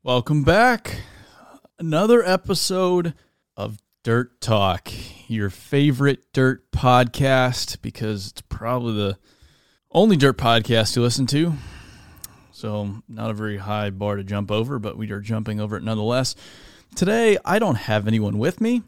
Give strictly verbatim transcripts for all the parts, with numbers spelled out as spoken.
Welcome back. Another episode of Dirt Talk, your favorite dirt podcast, because it's probably the only dirt podcast to listen to. So not a very high bar to jump over, but we are jumping over it nonetheless. Today, I don't have anyone with me.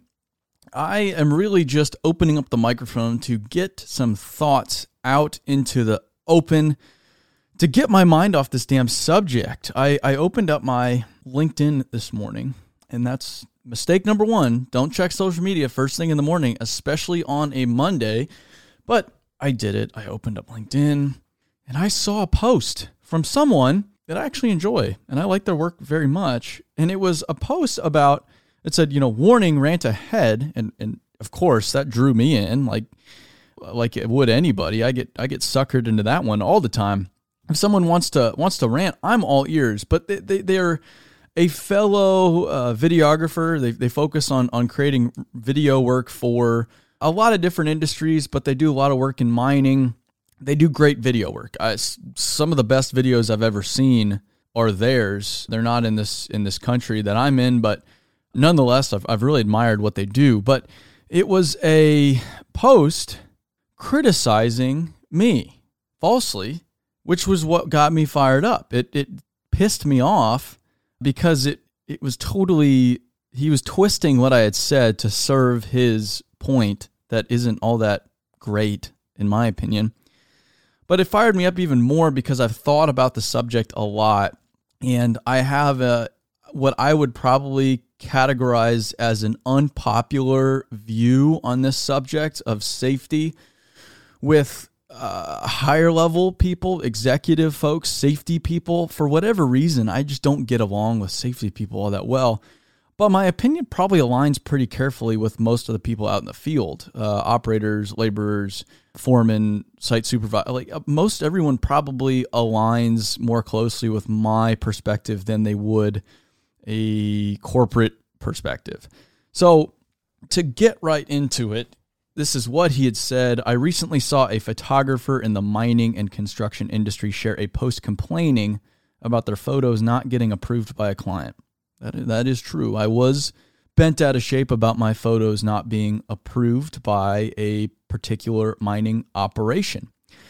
I am really just opening up the microphone to get some thoughts out into the open, to get my mind off this damn subject. I, I opened up my LinkedIn this morning, and that's mistake number one. Don't check social media first thing in the morning, especially on a Monday. But I did it. I opened up LinkedIn, and I saw a post from someone that I actually enjoy, and I like their work very much. And it was a post about, it said, you know, warning, rant ahead. And, and of course, that drew me in like like it would anybody. I get I get suckered into that one all the time. If someone wants to wants to rant, I'm all ears. But they, they, they're a fellow uh, videographer. They they focus on, on creating video work for a lot of different industries, but they do a lot of work in mining. They do great video work. I, some of the best videos I've ever seen are theirs. They're not in this in this country that I'm in, but nonetheless, I've I've really admired what they do. But it was a post criticizing me falsely, which was what got me fired up. It it pissed me off because it, it was totally, he was twisting what I had said to serve his point that isn't all that great, in my opinion. But it fired me up even more because I've thought about the subject a lot, and I have a what I would probably categorize as an unpopular view on this subject of safety with Uh, higher level people, executive folks, safety people. For whatever reason, I just don't get along with safety people all that well. But my opinion probably aligns pretty carefully with most of the people out in the field, uh, operators, laborers, foremen, site supervisor. Like uh, most everyone probably aligns more closely with my perspective than they would a corporate perspective. So to get right into it, this is what he had said. I recently saw a photographer in the mining and construction industry share a post complaining about their photos not getting approved by a client. That is, that is true. I was bent out of shape about my photos not being approved by a particular mining operation.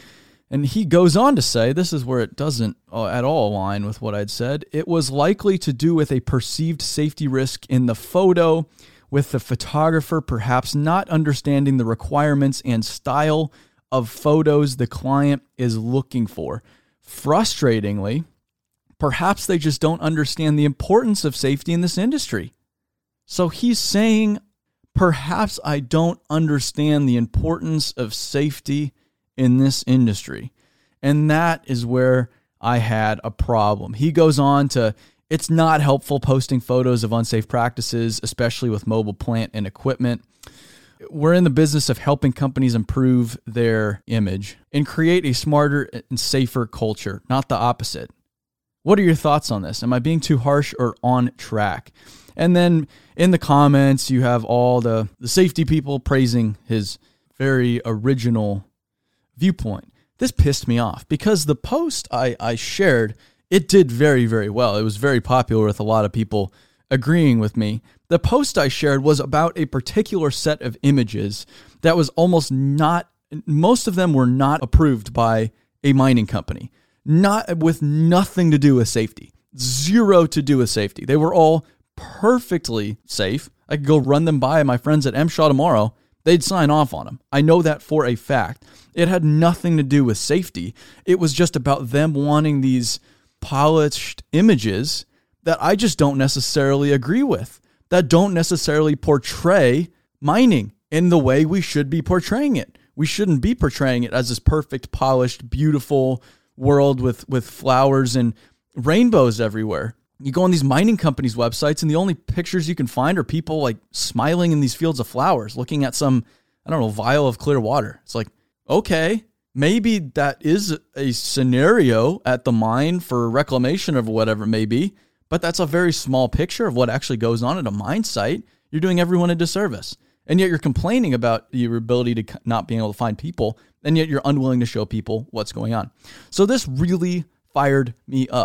And he goes on to say, this is where it doesn't at all align with what I'd said. It was likely to do with a perceived safety risk in the photo, with the photographer perhaps not understanding the requirements and style of photos the client is looking for. Frustratingly, perhaps they just don't understand the importance of safety in this industry. So he's saying, perhaps I don't understand the importance of safety in this industry. And that is where I had a problem. He goes on to, it's not helpful posting photos of unsafe practices, especially with mobile plant and equipment. We're in the business of helping companies improve their image and create a smarter and safer culture, not the opposite. What are your thoughts on this? Am I being too harsh or on track? And then in the comments, you have all the, the safety people praising his very original viewpoint. This pissed me off because the post I, I shared, it did very, very well. It was very popular with a lot of people agreeing with me. The post I shared was about a particular set of images that was almost not, most of them were not approved by a mining company, not with nothing to do with safety, zero to do with safety. They were all perfectly safe. I could go run them by my friends at M S H A tomorrow. They'd sign off on them. I know that for a fact. It had nothing to do with safety. It was just about them wanting these polished images that I just don't necessarily agree with, that don't necessarily portray mining in the way we should be portraying it. We shouldn't be portraying it as this perfect, polished, beautiful world with, with flowers and rainbows everywhere. You go on these mining companies' websites and the only pictures you can find are people like smiling in these fields of flowers, looking at some, I don't know, vial of clear water. It's like, okay, maybe that is a scenario at the mine for reclamation of whatever it may be, but that's a very small picture of what actually goes on at a mine site. You're doing everyone a disservice. And yet you're complaining about your ability to not being able to find people, and yet you're unwilling to show people what's going on. So this really fired me up.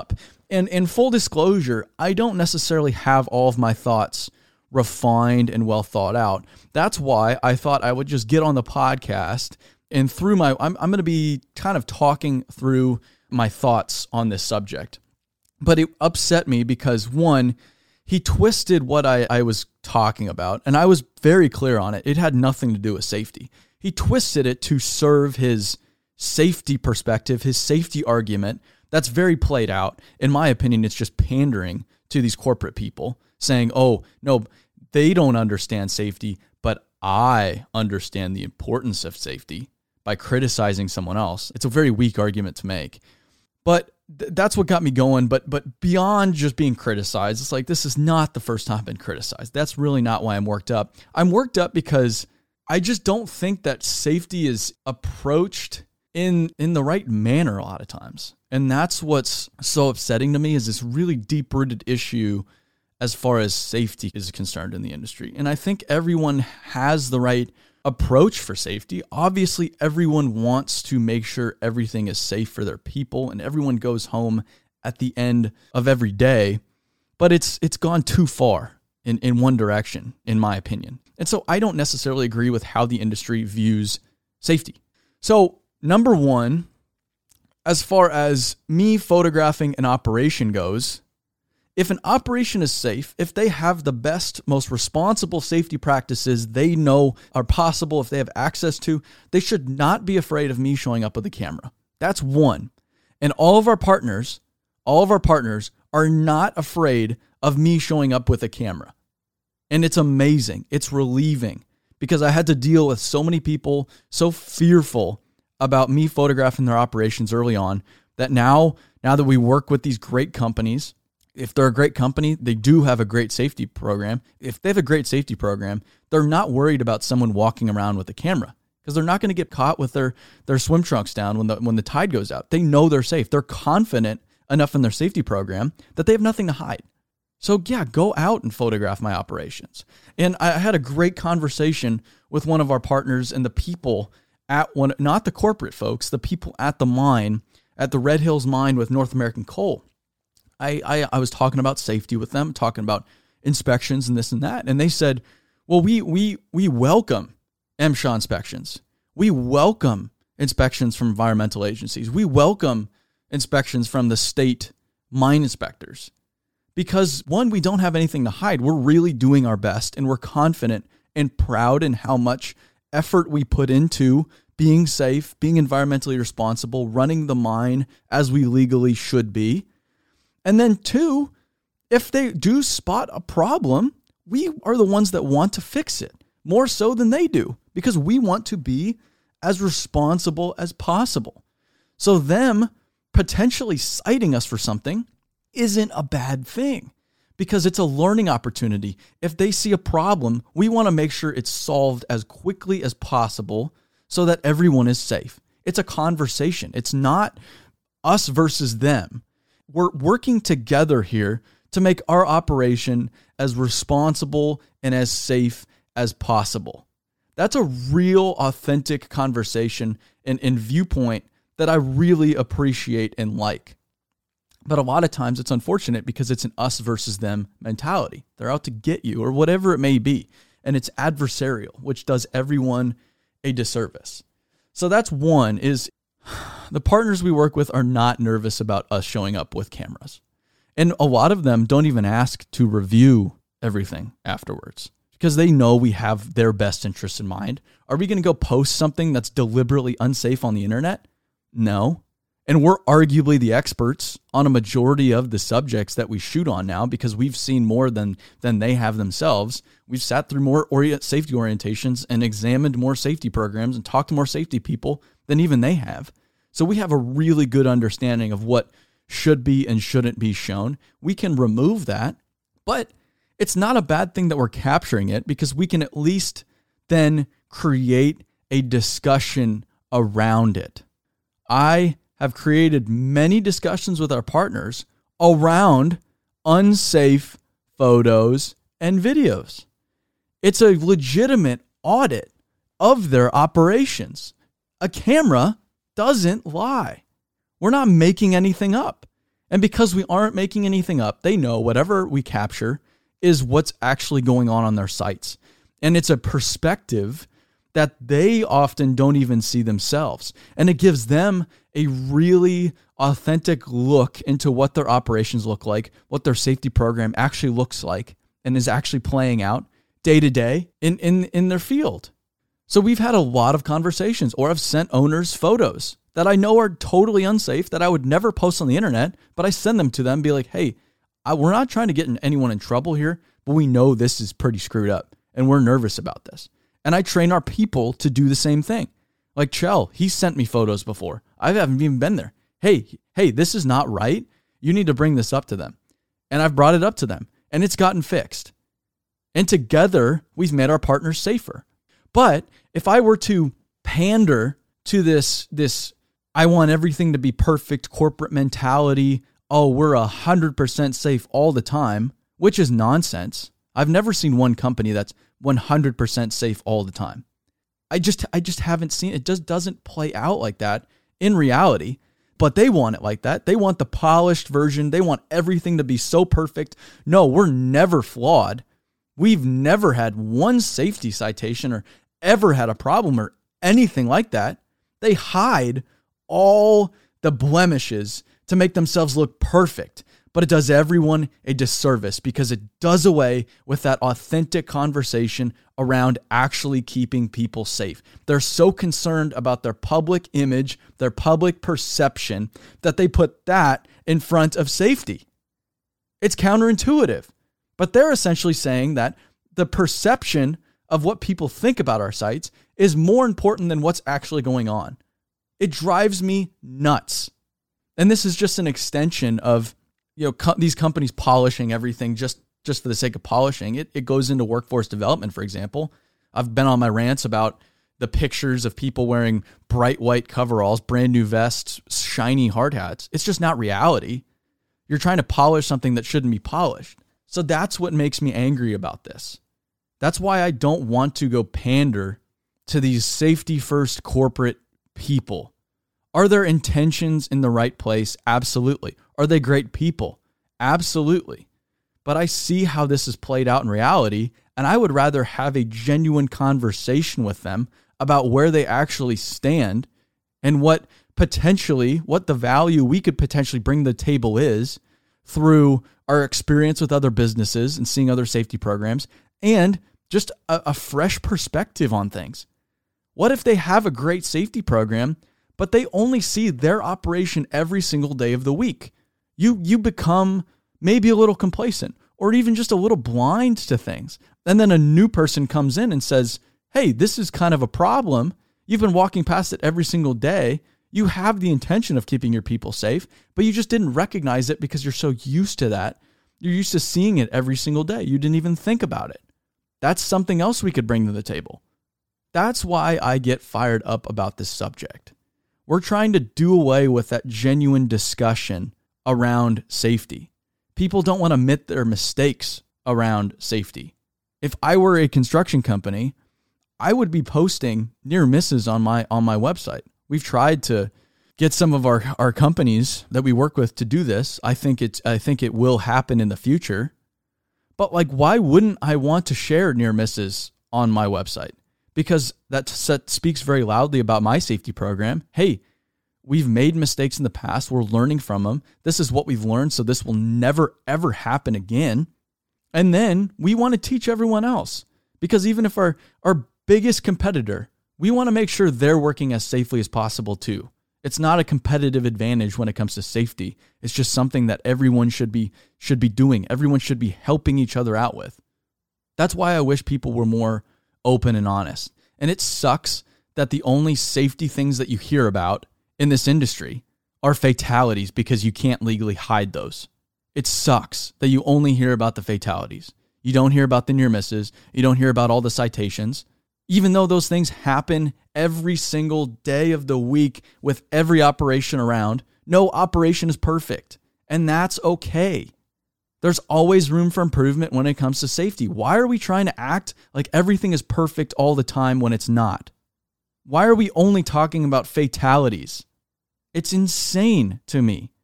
And in full disclosure, I don't necessarily have all of my thoughts refined and well thought out. That's why I thought I would just get on the podcast and through my, I'm, I'm going to be kind of talking through my thoughts on this subject. But it upset me because, one, he twisted what I, I was talking about, and I was very clear on it. It had nothing to do with safety. He twisted it to serve his safety perspective, his safety argument. That's very played out. In my opinion, it's just pandering to these corporate people, saying, oh, no, they don't understand safety, but I understand the importance of safety by criticizing someone else. It's a very weak argument to make. But th- that's what got me going. But but beyond just being criticized, it's like, this is not the first time I've been criticized. That's really not why I'm worked up. I'm worked up because I just don't think that safety is approached in in the right manner a lot of times. And that's what's so upsetting to me, is this really deep-rooted issue as far as safety is concerned in the industry. And I think everyone has the right approach for safety. Obviously, everyone wants to make sure everything is safe for their people, and everyone goes home at the end of every day. But it's it's gone too far in, in one direction, in my opinion. And so I don't necessarily agree with how the industry views safety. So number one, as far as me photographing an operation goes, if an operation is safe, if they have the best, most responsible safety practices they know are possible, if they have access to, they should not be afraid of me showing up with a camera. That's one. And all of our partners, all of our partners are not afraid of me showing up with a camera. And it's amazing. It's relieving, because I had to deal with so many people so fearful about me photographing their operations early on, that now, now that we work with these great companies, if they're a great company, they do have a great safety program. If they have a great safety program, they're not worried about someone walking around with a camera, because they're not going to get caught with their, their swim trunks down when the when the tide goes out. They know they're safe. They're confident enough in their safety program that they have nothing to hide. So yeah, go out and photograph my operations. And I had a great conversation with one of our partners and the people at one, not the corporate folks, the people at the mine, at the Red Hills mine with North American Coal. I, I, I was talking about safety with them, talking about inspections and this and that. And they said, well, we we we welcome M S H A inspections. We welcome inspections from environmental agencies. We welcome inspections from the state mine inspectors. Because one, we don't have anything to hide. We're really doing our best, and we're confident and proud in how much effort we put into being safe, being environmentally responsible, running the mine as we legally should be. And then two, if they do spot a problem, we are the ones that want to fix it more so than they do, because we want to be as responsible as possible. So them potentially citing us for something isn't a bad thing, because it's a learning opportunity. If they see a problem, we want to make sure it's solved as quickly as possible so that everyone is safe. It's a conversation. It's not us versus them. We're working together here to make our operation as responsible and as safe as possible. That's a real authentic conversation and, and viewpoint that I really appreciate and like. But a lot of times it's unfortunate because it's an us versus them mentality. They're out to get you or whatever it may be. And it's adversarial, which does everyone a disservice. So that's one, is the partners we work with are not nervous about us showing up with cameras. And a lot of them don't even ask to review everything afterwards because they know we have their best interests in mind. Are we going to go post something that's deliberately unsafe on the internet? No. And we're arguably the experts on a majority of the subjects that we shoot on now because we've seen more than than they have themselves. We've sat through more orient, safety orientations and examined more safety programs and talked to more safety people than even they have. So we have a really good understanding of what should be and shouldn't be shown. We can remove that, but it's not a bad thing that we're capturing it because we can at least then create a discussion around it. I have created many discussions with our partners around unsafe photos and videos. It's a legitimate audit of their operations. A camera doesn't lie. We're not making anything up. And because we aren't making anything up, they know whatever we capture is what's actually going on on their sites. And it's a perspective that they often don't even see themselves. And it gives them a really authentic look into what their operations look like, what their safety program actually looks like, and is actually playing out day to day in, in, in their field. So we've had a lot of conversations, or I've sent owners photos that I know are totally unsafe that I would never post on the internet, but I send them to them and be like, hey, I, we're not trying to get anyone in trouble here, but we know this is pretty screwed up and we're nervous about this. And I train our people to do the same thing. Like Chell, he sent me photos before. I haven't even been there. Hey, hey, this is not right. You need to bring this up to them. And I've brought it up to them and it's gotten fixed. And together we've made our partners safer. But if I were to pander to this, this, I want everything to be perfect corporate mentality, oh, we're one hundred percent safe all the time, which is nonsense. I've never seen one company that's one hundred percent safe all the time. I just I just haven't seen it. It just doesn't play out like that in reality, but they want it like that. They want the polished version. They want everything to be so perfect. No, we're never flawed. We've never had one safety citation or ever had a problem or anything like that. They hide all the blemishes to make themselves look perfect, but it does everyone a disservice because it does away with that authentic conversation around actually keeping people safe. They're so concerned about their public image, their public perception, that they put that in front of safety. It's counterintuitive, but they're essentially saying that the perception of what people think about our sites is more important than what's actually going on. It drives me nuts. And this is just an extension of, you know, co- these companies polishing everything just, just for the sake of polishing. It, it goes into workforce development, for example. I've been on my rants about the pictures of people wearing bright white coveralls, brand new vests, shiny hard hats. It's just not reality. You're trying to polish something that shouldn't be polished. So that's what makes me angry about this. That's why I don't want to go pander to these safety first corporate people. Are their intentions in the right place? Absolutely. Are they great people? Absolutely. But I see how this is played out in reality, and I would rather have a genuine conversation with them about where they actually stand and what potentially, what the value we could potentially bring to the table is through our experience with other businesses and seeing other safety programs and just a, a fresh perspective on things. What if they have a great safety program, but they only see their operation every single day of the week? You you become maybe a little complacent or even just a little blind to things. And then a new person comes in and says, hey, this is kind of a problem. You've been walking past it every single day. You have the intention of keeping your people safe, but you just didn't recognize it because you're so used to that. You're used to seeing it every single day. You didn't even think about it. That's something else we could bring to the table. That's why I get fired up about this subject. We're trying to do away with that genuine discussion around safety. People don't want to admit their mistakes around safety. If I were a construction company, I would be posting near misses on my on my website. We've tried to get some of our, our companies that we work with to do this. I think it's I think it will happen in the future. But like, why wouldn't I want to share near misses on my website? Because that speaks very loudly about my safety program. Hey, we've made mistakes in the past. We're learning from them. This is what we've learned, so this will never, ever happen again. And then we want to teach everyone else. Because even if our, our biggest competitor, we want to make sure they're working as safely as possible too. It's not a competitive advantage when it comes to safety. It's just something that everyone should be should be doing. Everyone should be helping each other out with. That's why I wish people were more open and honest. And it sucks that the only safety things that you hear about in this industry are fatalities because you can't legally hide those. It sucks that you only hear about the fatalities. You don't hear about the near misses. You don't hear about all the citations. Even though those things happen every single day of the week with every operation around, no operation is perfect. And that's okay. There's always room for improvement when it comes to safety. Why are we trying to act like everything is perfect all the time when it's not? Why are we only talking about fatalities? It's insane to me.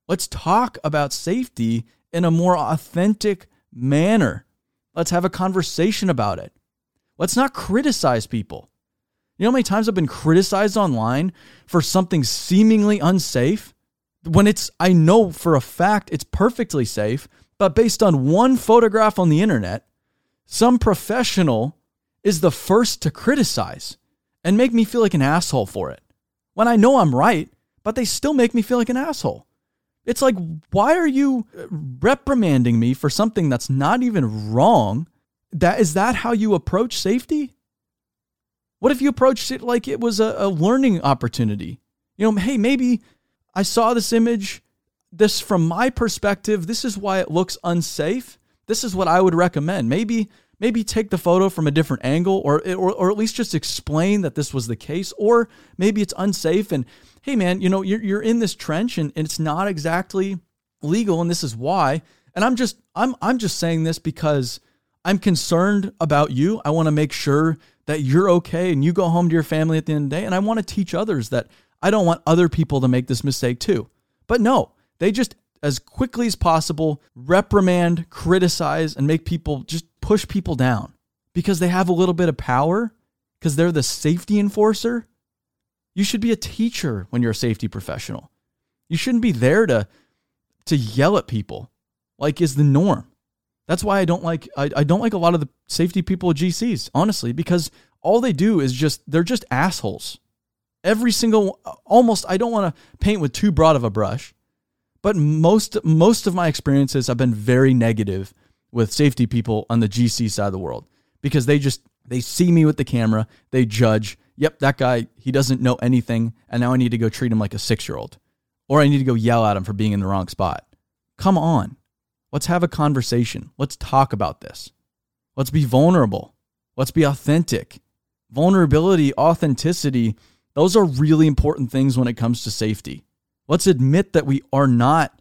Let's talk about safety in a more authentic manner. Let's have a conversation about it. Let's not criticize people. You know how many times I've been criticized online for something seemingly unsafe when it's, I know for a fact it's perfectly safe, but based on one photograph on the internet, some professional is the first to criticize and make me feel like an asshole for it. When I know I'm right, but they still make me feel like an asshole. It's like, why are you reprimanding me for something that's not even wrong? That is that how you approach safety? What if you approached it like it was a, a learning opportunity? You know, hey, maybe I saw this image, this from my perspective, this is why it looks unsafe. This is what I would recommend. Maybe maybe take the photo from a different angle, or, or or at least just explain that this was the case, or maybe it's unsafe and hey man, you know, you're you're in this trench and, and it's not exactly legal and this is why. And I'm just I'm I'm just saying this because I'm concerned about you. I want to make sure that you're okay and you go home to your family at the end of the day. And I want to teach others that I don't want other people to make this mistake too. But no, they just, as quickly as possible, reprimand, criticize, and make people just push people down because they have a little bit of power, because they're the safety enforcer. You should be a teacher when you're a safety professional. You shouldn't be there to, to yell at people like is the norm. That's why I don't like I, I don't like a lot of the safety people at G Cs, honestly, because all they do is just, they're just assholes. Every single, almost, I don't want to paint with too broad of a brush, but most most of my experiences have been very negative with safety people on the G C side of the world because they just, they see me with the camera, they judge, yep, that guy, he doesn't know anything, and now I need to go treat him like a six-year-old, or I need to go yell at him for being in the wrong spot. Come on. Let's have a conversation. Let's talk about this. Let's be vulnerable. Let's be authentic. Vulnerability, authenticity, those are really important things when it comes to safety. Let's admit that we are not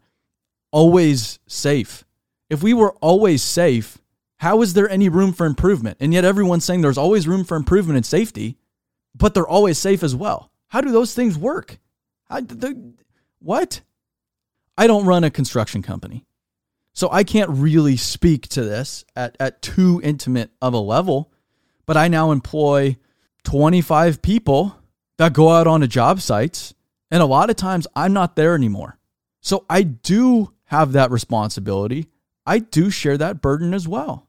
always safe. If we were always safe, how is there any room for improvement? And yet everyone's saying there's always room for improvement in safety, but they're always safe as well. How do those things work? How, the, what? I don't run a construction company, so I can't really speak to this at, at too intimate of a level, but I now employ twenty-five people that go out onto job sites, and a lot of times I'm not there anymore. So I do have that responsibility. I do share that burden as well.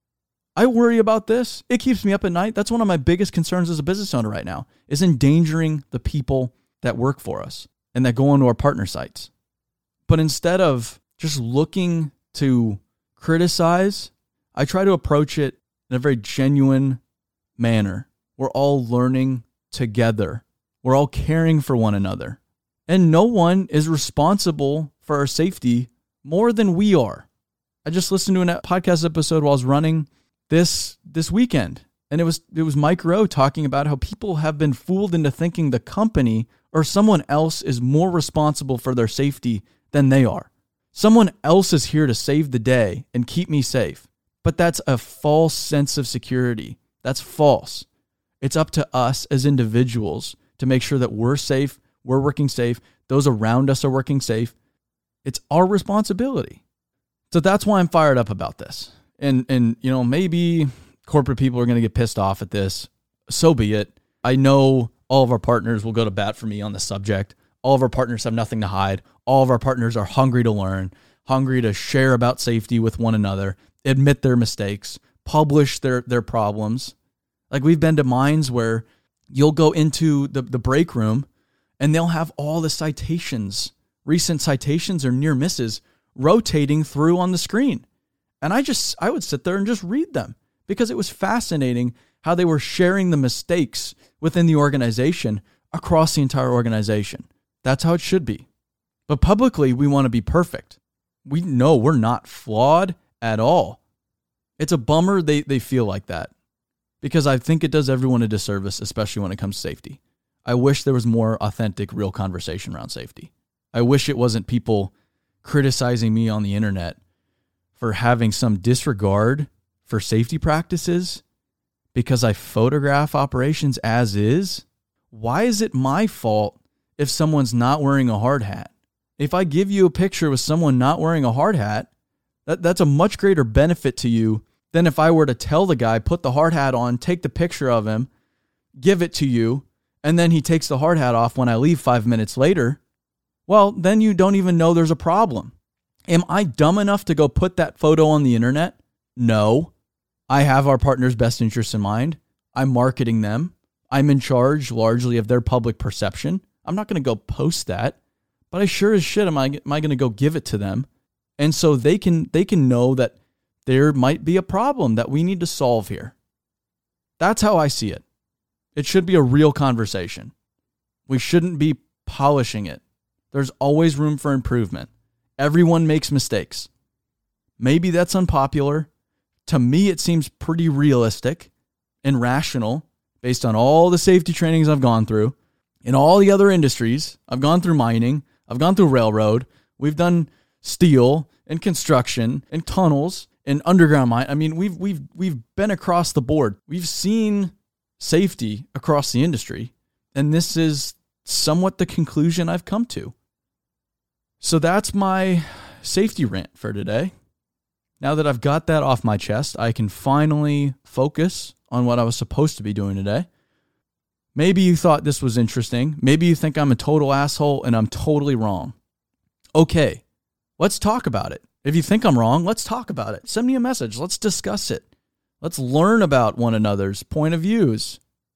I worry about this. It keeps me up at night. That's one of my biggest concerns as a business owner right now, is endangering the people that work for us and that go onto our partner sites. But instead of just looking to criticize, I try to approach it in a very genuine manner. We're all learning together. We're all caring for one another. And no one is responsible for our safety more than we are. I just listened to a podcast episode while I was running this this weekend, and it was it was Mike Rowe talking about how people have been fooled into thinking the company or someone else is more responsible for their safety than they are. Someone else is here to save the day and keep me safe. But that's a false sense of security. That's false. It's up to us as individuals to make sure that we're safe, we're working safe, those around us are working safe. It's our responsibility. So that's why I'm fired up about this. And, and you know, maybe corporate people are going to get pissed off at this. So be it. I know all of our partners will go to bat for me on the subject. All of our partners have nothing to hide. All of our partners are hungry to learn, hungry to share about safety with one another, admit their mistakes, publish their, their problems. Like, we've been to mines where you'll go into the, the break room and they'll have all the citations, recent citations or near misses rotating through on the screen. And I just, I would sit there and just read them because it was fascinating how they were sharing the mistakes within the organization across the entire organization. That's how it should be. But publicly, we want to be perfect. We know we're not flawed at all. It's a bummer they, they feel like that, because I think it does everyone a disservice, especially when it comes to safety. I wish there was more authentic, real conversation around safety. I wish it wasn't people criticizing me on the internet for having some disregard for safety practices because I photograph operations as is. Why is it my fault if someone's not wearing a hard hat If I give you a picture with someone not wearing a hard hat, that, that's a much greater benefit to you than if I were to tell the guy, put the hard hat on, take the picture of him, give it to you, and then he takes the hard hat off when I leave five minutes later. Well, then you don't even know there's a problem. Am I dumb enough to go put that photo on the internet? No. I have our partner's best interests in mind. I'm marketing them. I'm in charge largely of their public perception. I'm not going to go post that, but I sure as shit am I, am I going to go give it to them. And so they can they can know that there might be a problem that we need to solve here. That's how I see it. It should be a real conversation. We shouldn't be polishing it. There's always room for improvement. Everyone makes mistakes. Maybe that's unpopular. To me, it seems pretty realistic and rational based on all the safety trainings I've gone through in all the other industries. I've gone through mining. I've gone through railroad. We've done steel and construction and tunnels and underground mine. I mean, we've we've we've been across the board. We've seen safety across the industry, and this is somewhat the conclusion I've come to. So that's my safety rant for today. Now that I've got that off my chest, I can finally focus on what I was supposed to be doing today. Maybe you thought this was interesting. Maybe you think I'm a total asshole and I'm totally wrong. Okay, let's talk about it. If you think I'm wrong, let's talk about it. Send me a message. Let's discuss it. Let's learn about one another's point of views.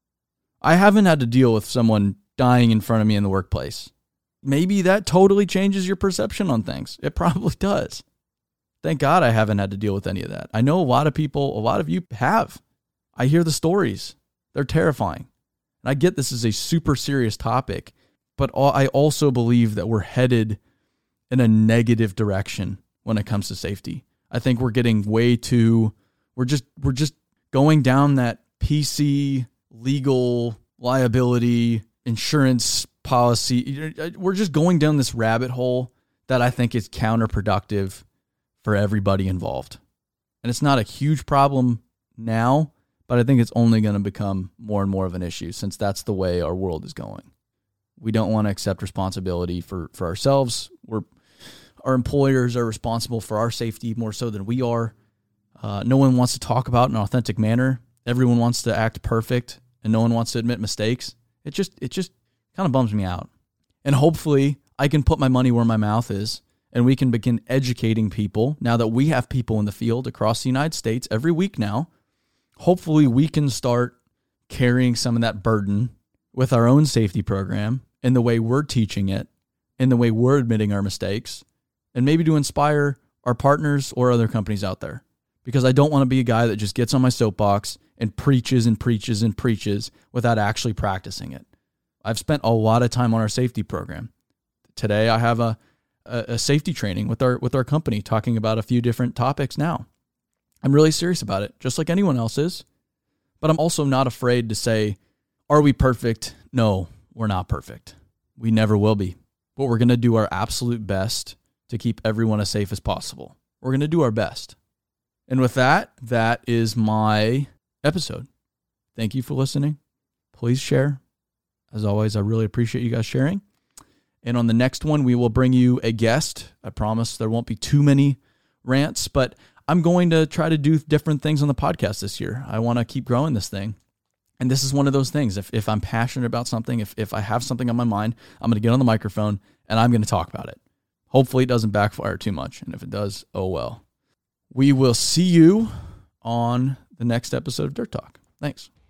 I haven't had to deal with someone dying in front of me in the workplace. Maybe that totally changes your perception on things. It probably does. Thank God I haven't had to deal with any of that. I know a lot of people, a lot of you have. I hear the stories. They're terrifying. And I get this is a super serious topic, but I also believe that we're headed in a negative direction when it comes to safety. I think we're getting way too, we're just, we're just going down that P C, legal, liability, insurance policy. We're just going down this rabbit hole that I think is counterproductive for everybody involved. And it's not a huge problem now, but I think it's only going to become more and more of an issue since that's the way our world is going. We don't want to accept responsibility for, for ourselves. We're, our employers are responsible for our safety more so than we are. Uh, no one wants to talk about in an authentic manner. Everyone wants to act perfect, and no one wants to admit mistakes. It just it just kind of bums me out. And hopefully I can put my money where my mouth is, and we can begin educating people now that we have people in the field across the United States every week now. Hopefully we can start carrying some of that burden with our own safety program in the way we're teaching it, in the way we're admitting our mistakes, and maybe to inspire our partners or other companies out there. Because I don't want to be a guy that just gets on my soapbox and preaches and preaches and preaches without actually practicing it. I've spent a lot of time on our safety program. Today I have a, a, a safety training with our with our company talking about a few different topics now. I'm really serious about it, just like anyone else is. But I'm also not afraid to say, are we perfect? No, we're not perfect. We never will be. But we're going to do our absolute best to keep everyone as safe as possible. We're going to do our best. And with that, that is my episode. Thank you for listening. Please share. As always, I really appreciate you guys sharing. And on the next one, we will bring you a guest. I promise there won't be too many rants, but I'm going to try to do different things on the podcast this year. I want to keep growing this thing. And this is one of those things. If if I'm passionate about something, if, if I have something on my mind, I'm going to get on the microphone and I'm going to talk about it. Hopefully it doesn't backfire too much. And if it does, oh well. We will see you on the next episode of Dirt Talk. Thanks.